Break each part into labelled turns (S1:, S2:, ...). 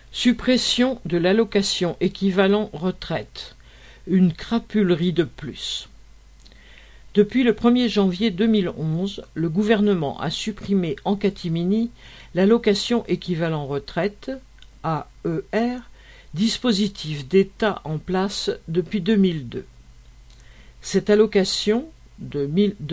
S1: Suppression de l'allocation équivalent retraite. Une crapulerie de plus. Depuis le 1er janvier 2011, le gouvernement a supprimé en catimini l'allocation équivalent retraite, AER, dispositif d'État en place depuis 2002. Cette allocation, de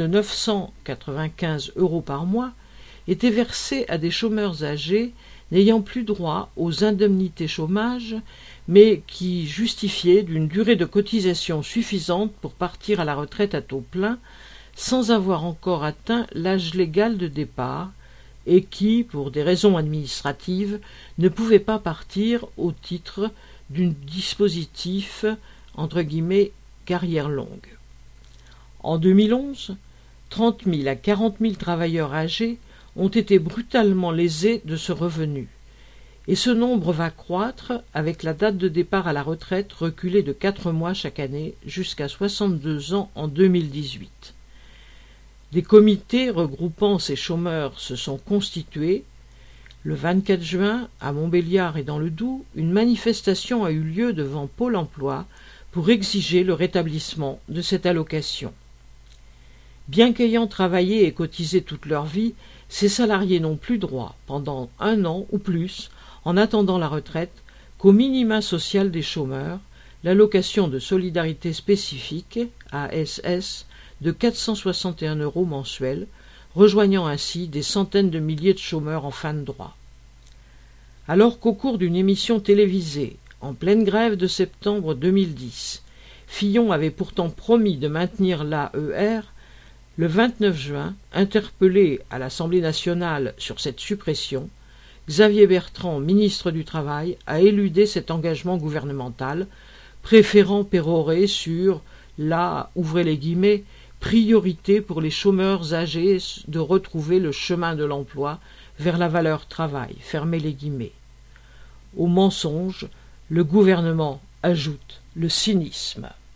S1: 995 € par mois, était versée à des chômeurs âgés n'ayant plus droit aux indemnités chômage, mais qui justifiaient d'une durée de cotisation suffisante pour partir à la retraite à taux plein, sans avoir encore atteint l'âge légal de départ, et qui, pour des raisons administratives, ne pouvaient pas partir au titre d'un dispositif entre guillemets « carrière longue ». En 2011, 30 000 à 40 000 travailleurs âgés ont été brutalement lésés de ce revenu, et ce nombre va croître avec la date de départ à la retraite reculée de 4 mois chaque année jusqu'à 62 ans en 2018. Des comités regroupant ces chômeurs se sont constitués. Le 24 juin, à Montbéliard et dans le Doubs, une manifestation a eu lieu devant Pôle emploi pour exiger le rétablissement de cette allocation. Bien qu'ayant travaillé et cotisé toute leur vie, ces salariés n'ont plus droit, pendant 1 an ou plus, en attendant la retraite, qu'au minima social des chômeurs, l'allocation de solidarité spécifique, ASS, de 461 € mensuels, rejoignant ainsi des centaines de milliers de chômeurs en fin de droit. Alors qu'au cours d'une émission télévisée, en pleine grève de septembre 2010, Fillon avait pourtant promis de maintenir l'AER, le 29 juin, interpellé à l'Assemblée nationale sur cette suppression, Xavier Bertrand, ministre du Travail, a éludé cet engagement gouvernemental, préférant pérorer sur la, ouvrez les guillemets, priorité pour les chômeurs âgés de retrouver le chemin de l'emploi vers la valeur travail, fermez les guillemets. Au mensonge, le gouvernement ajoute le cynisme.